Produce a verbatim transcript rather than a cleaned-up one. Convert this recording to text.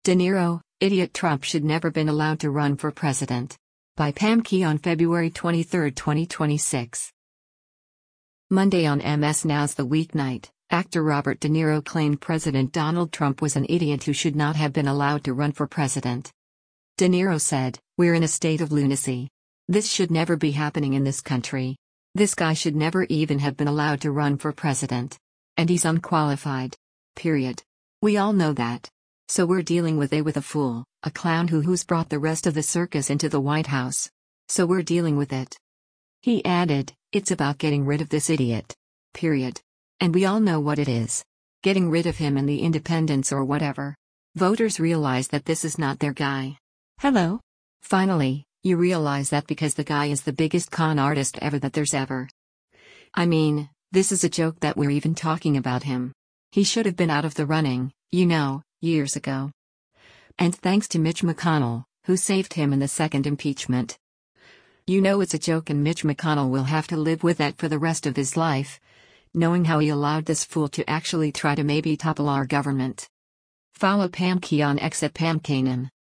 De Niro, idiot Trump should never been allowed to run for president. By Pam Key on February twenty-third, twenty twenty-six. Monday on M S Now's The Weeknight, actor Robert De Niro claimed President Donald Trump was an idiot who should not have been allowed to run for president. De Niro said, "We're in a state of lunacy. This should never be happening in this country. This guy should never even have been allowed to run for president. And he's unqualified. Period. We all know that. So we're dealing with a with a fool, a clown who who's brought the rest of the circus into the White House. So we're dealing with it." He added, "It's about getting rid of this idiot. Period. And we all know what it is. Getting rid of him and the independents or whatever. Voters realize that this is not their guy. Hello? Finally, you realize that because the guy is the biggest con artist ever that there's ever. I mean, this is a joke that we're even talking about him. He should have been out of the running, you know, years ago. And thanks to Mitch McConnell, who saved him in the second impeachment. You know it's a joke and Mitch McConnell will have to live with that for the rest of his life, knowing how he allowed this fool to actually try to maybe topple our government." Follow Pam Key on X at Pam Kanan.